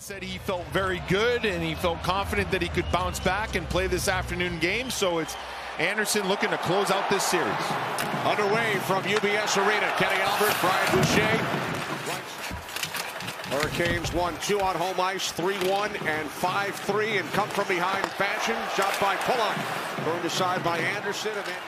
said he felt very good and he felt confident that he could bounce back and play this afternoon game. So it's Anderson looking to close out this series. Underway from UBS Arena. Kenny Albert, Brian Boucher. Hurricanes 1-2 on home ice, 3-1 and 5-3 and come from behind fashion. Shot by Pulock, turned aside by Anderson, and then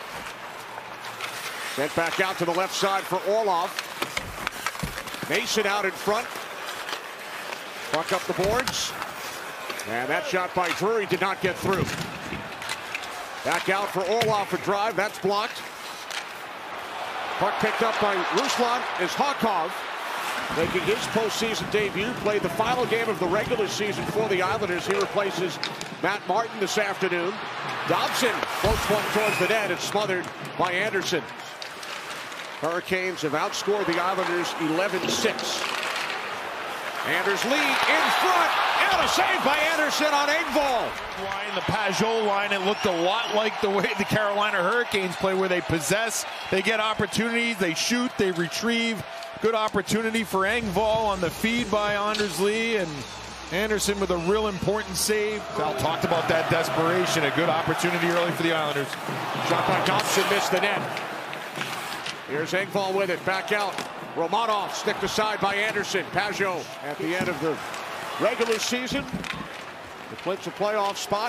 sent back out to the left side for Orlov. Mason out in front. Puck up the boards. And that shot by Drury did not get through. Back out for Orlov for drive. That's blocked. Puck picked up by Ruslan is Hakov, making his postseason debut. Played the final game of the regular season for the Islanders. He replaces Matt Martin this afternoon. Dobson floats one towards the net and smothered by Anderson. Hurricanes have outscored the Islanders 11-6. Anders Lee in front, and a save by Anderson on Engvall. The Pajot line, it looked a lot like the way the Carolina Hurricanes play, where they possess, they get opportunities, they shoot, they retrieve. Good opportunity for Engvall on the feed by Anders Lee, and Anderson with a real important save. Val talked about that desperation, a good opportunity early for the Islanders. Shot by Dobson, missed the net. Here's Engvall with it, back out. Romanov sticked aside by Anderson. Pajot at the end of the regular season to clinch a playoff spot.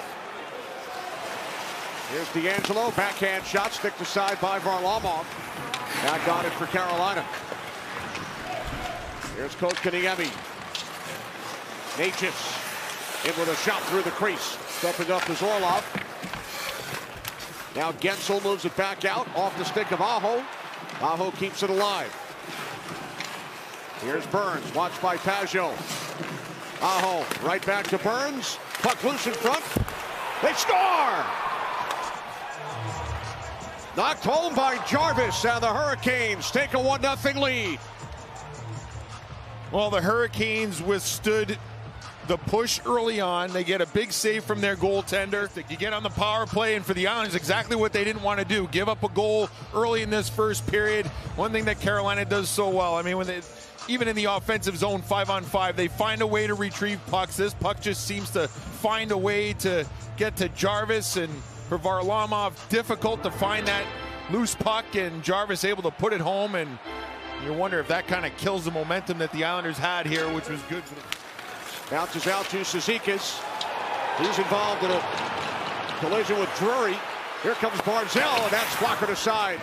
Here's D'Angelo, backhand shot, sticked aside by Varlamov. That got it for Carolina. Here's Kotkaniemi. Necas in with a shot through the crease. Stepping up is Orlov. Now Gensel moves it back out off the stick of Aho. Aho keeps it alive. Here's Burns, watched by Pajot. Aho, right back to Burns. Puck loose in front. They score! Knocked home by Jarvis, and the Hurricanes take a 1-0 lead. Well, the Hurricanes withstood the push early on. They get a big save from their goaltender. You get on the power play, and for the Islanders, exactly what they didn't want to do. Give up a goal early in this first period. One thing that Carolina does so well, I mean, when they, even in the offensive zone 5-on-5, they find a way to retrieve pucks. This puck just seems to find a way to get to Jarvis, and for Varlamov, difficult to find that loose puck, and Jarvis able to put it home, and you wonder if that kind of kills the momentum that the Islanders had here, which was good for them. Bounces out to Cizikas. He's involved in a collision with Drury. Here comes Barzell, and that's blockered aside.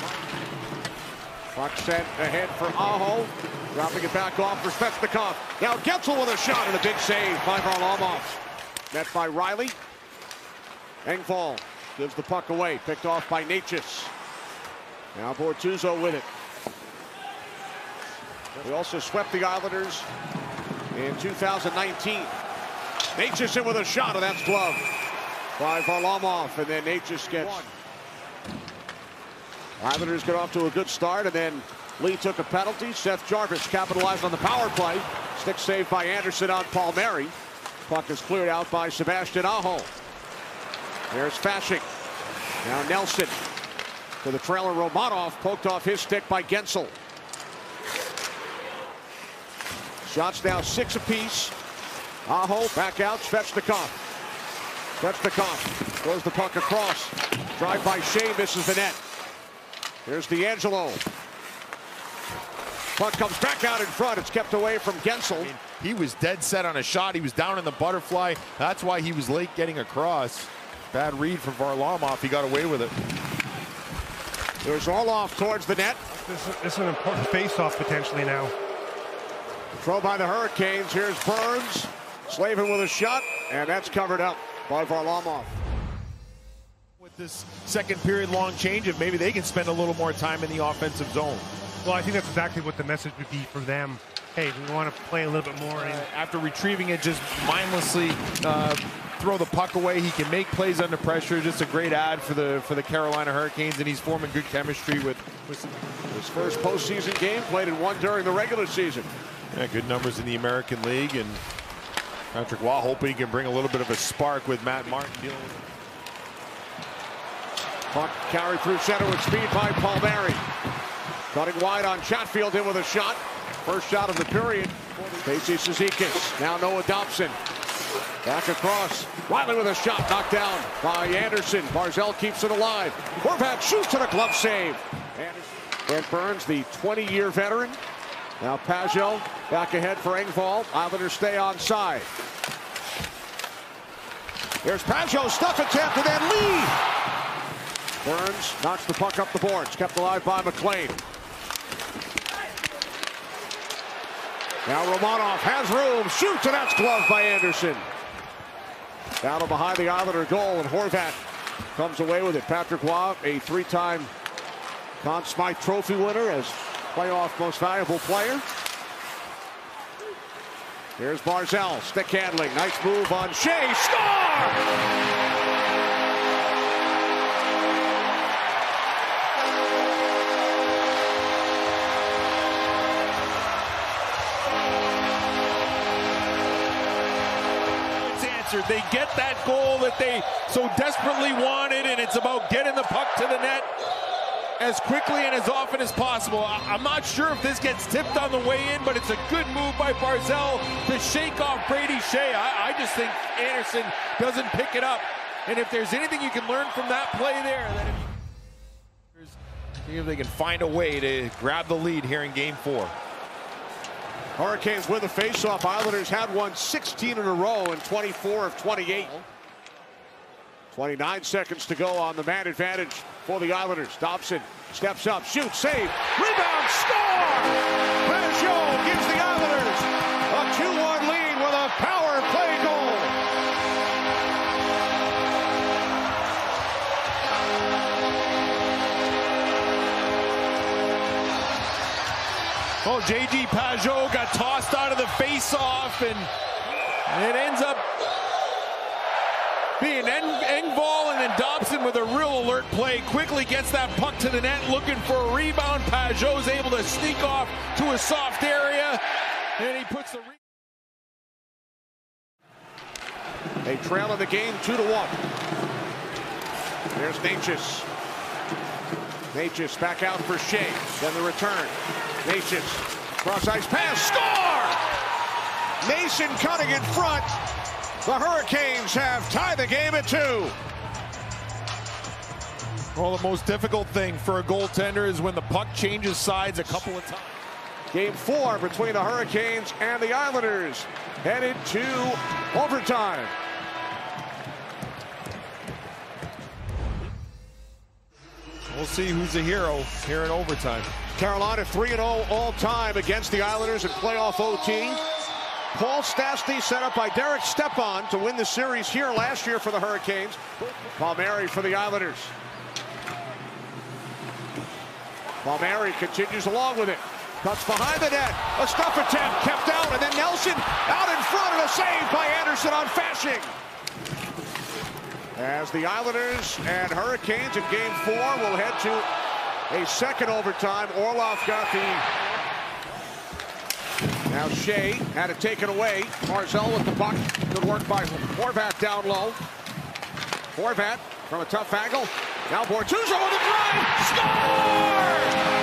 Puck sent ahead for Aho. Dropping it back off for Svechnikov. Now Gensel with a shot and a big save by Varlamov. Met by Riley. Engvall gives the puck away. Picked off by Necas. Now Bortuzzo with it. We also swept the Islanders in 2019. Necas in with a shot, and that's gloved by Varlamov, and then Necas gets one. Islanders get off to a good start, and then Lee took a penalty. Seth Jarvis capitalized on the power play. Stick save by Anderson on Palmieri. Puck is cleared out by Sebastian Aho. There's Fasching. Now Nelson to the trailer. Romanov poked off his stick by Gensel. Shots now 6 apiece. Aho back out. Svechnikov. Svechnikov throws the puck across. Drive by Shea, misses the net. Here's D'Angelo. Puck comes back out in front. It's kept away from Gensel. He was dead set on a shot. He was down in the butterfly. That's why he was late getting across. Bad read for Varlamov. He got away with it. There's Orlov towards the net. This is an important face-off potentially now. Throw by the Hurricanes. Here's Burns. Slavin with a shot, and that's covered up by Varlamov. With this second period long change, if maybe they can spend a little more time in the offensive zone. Well, I think that's exactly what the message would be for them. Hey, we want to play a little bit more. After retrieving it, just mindlessly throw the puck away. He can make plays under pressure. Just a great ad for the Carolina Hurricanes, and he's forming good chemistry with his first postseason game. Played in one during the regular season. Yeah, good numbers in the American League, and Patrick Waugh hoping he can bring a little bit of a spark with Matt Martin dealing with it. Puck carried through center with speed by Palmieri. Cutting wide on Chatfield, in with a shot. First shot of the period. Casey Cizikas. Now Noah Dobson. Back across. Riley with a shot knocked down by Anderson. Barzal keeps it alive. Horvat shoots and a glove save. And Burns, the 20-year veteran. Now Pajot back ahead for Engvall. Islanders stay on side. Here's Pajot, stuff attempt, and then Lee. Burns knocks the puck up the boards. Kept alive by McLean. Now Romanov has room, shoots, and that's gloved by Anderson. Battle behind the Islander goal, and Horvat comes away with it. Patrick Roy, a three-time Conn Smythe Trophy winner as playoff most valuable player. Here's Barzal, stick handling, nice move on Shea, score! They get that goal that they so desperately wanted, and it's about getting the puck to the net as quickly and as often as possible. I'm not sure if this gets tipped on the way in, but it's a good move by Barzal to shake off Brady Shea. I just think Anderson doesn't pick it up. And if there's anything you can learn from that play there, that see if they can find a way to grab the lead here in Game 4. Hurricanes win the faceoff. Islanders had won 16 in a row in 24 of 28. 29 seconds to go on the man advantage for the Islanders. Dobson steps up, shoots, save, rebound, score! Pajot gives the Islanders a 2-1 lead with a power play goal. Oh, J.G. Pajot got tossed out of the face-off, and it ends up being Engvall, and then Dobson with a real alert play. Quickly gets that puck to the net, looking for a rebound. Pajot's able to sneak off to a soft area, and he puts the... They trail in the game 2-1. There's Necas. Necas back out for Shea. Then the return. Necas, cross-ice pass, score! Mason cutting in front. The Hurricanes have tied the game at 2. Well, the most difficult thing for a goaltender is when the puck changes sides a couple of times. Game 4 between the Hurricanes and the Islanders, headed to overtime. We'll see who's the hero here in overtime. Carolina 3-0 all-time against the Islanders in playoff OT. Paul Stastny set up by Derek Stepan to win the series here last year for the Hurricanes. Palmieri for the Islanders. Palmieri continues along with it. Cuts behind the net. A stuff attempt kept out, and then Nelson out in front, and a save by Anderson on Fasching. As the Islanders and Hurricanes in Game 4 will head to a second overtime. Orlov got the... Now Shea had it taken away. Barzal with the puck. Good work by Horvat down low. Horvat from a tough angle. Now Bortuzzo with the drive. Score!